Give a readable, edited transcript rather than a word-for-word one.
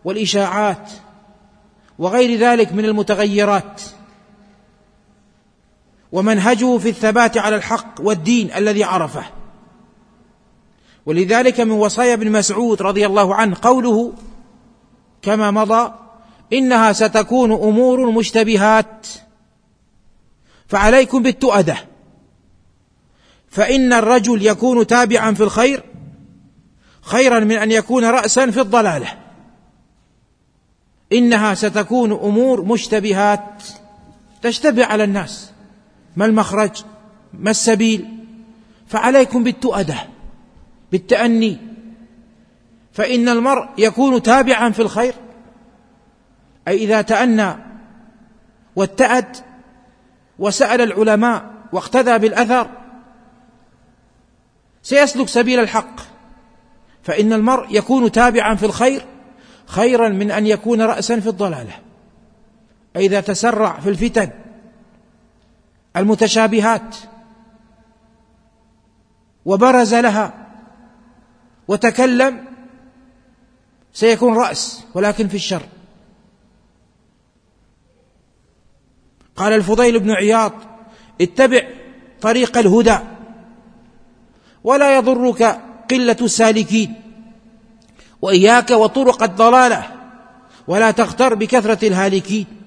والإشاعات وغير ذلك من المتغيرات، ومنهجه في الثبات على الحق والدين الذي عرفه. ولذلك من وصايا ابن مسعود رضي الله عنه قوله كما مضى: إنها ستكون أمور مشتبهات فعليكم بالتؤدة، فإن الرجل يكون تابعا في الخير خيرا من أن يكون رأسا في الضلالة. إنها ستكون أمور مشتبهات، تشتبه على الناس، ما المخرج، ما السبيل، فعليكم بالتؤدة، بالتأني، فإن المرء يكون تابعا في الخير، أي إذا تأنى واتأد وسأل العلماء واقتدى بالأثر سيسلك سبيل الحق، فإن المرء يكون تابعا في الخير خيرا من أن يكون رأسا في الضلالة. أي إذا تسرع في الفتن المتشابهات وبرز لها وتكلم سيكون رأس ولكن في الشر. قال الفضيل بن عياض: اتبع طريق الهدى ولا يضرك قلة السالكين، وإياك وطرق الضلالة ولا تغتر بكثرة الهالكين.